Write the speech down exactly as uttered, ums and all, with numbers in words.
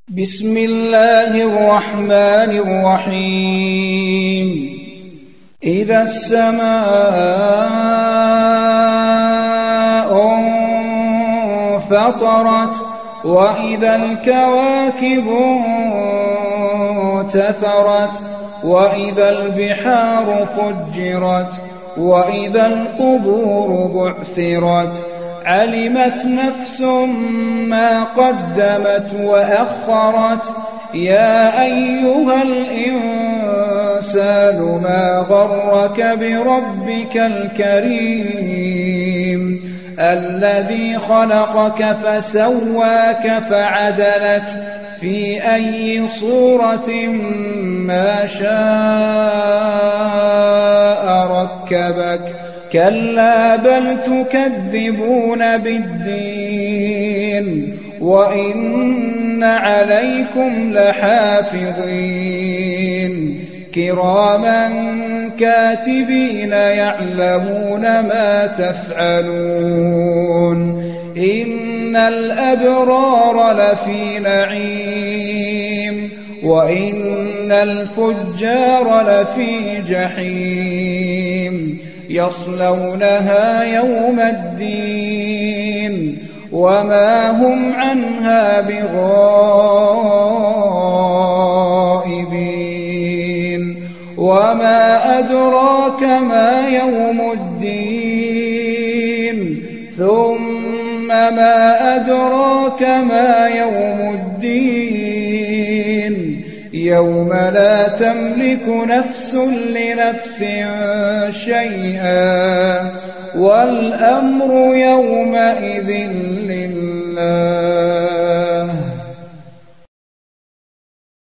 بسم الله الرحمن الرحيم إذا السماء انفطرت وإذا الكواكب انتثرت وإذا البحار فجرت وإذا القبور بعثرت علمت نفس ما قدمت وأخرت يا أيها الإنسان ما غرك بربك الكريم الذي خلقك فسواك فعدلك في أي صورة ما شاء ركبك كلا بل تكذبون بالدين وإن عليكم لحافظين كراما كاتبين يعلمون ما تفعلون إن الأبرار لفي نعيم وإن الفجار لفي جحيم يصلونها يوم الدين وما هم عنها بغائبين وما أدراك ما يوم الدين ثم ما أدراك ما يوم الدين يوم لا تملك نفس لنفس شيئا والأمر يومئذ لله.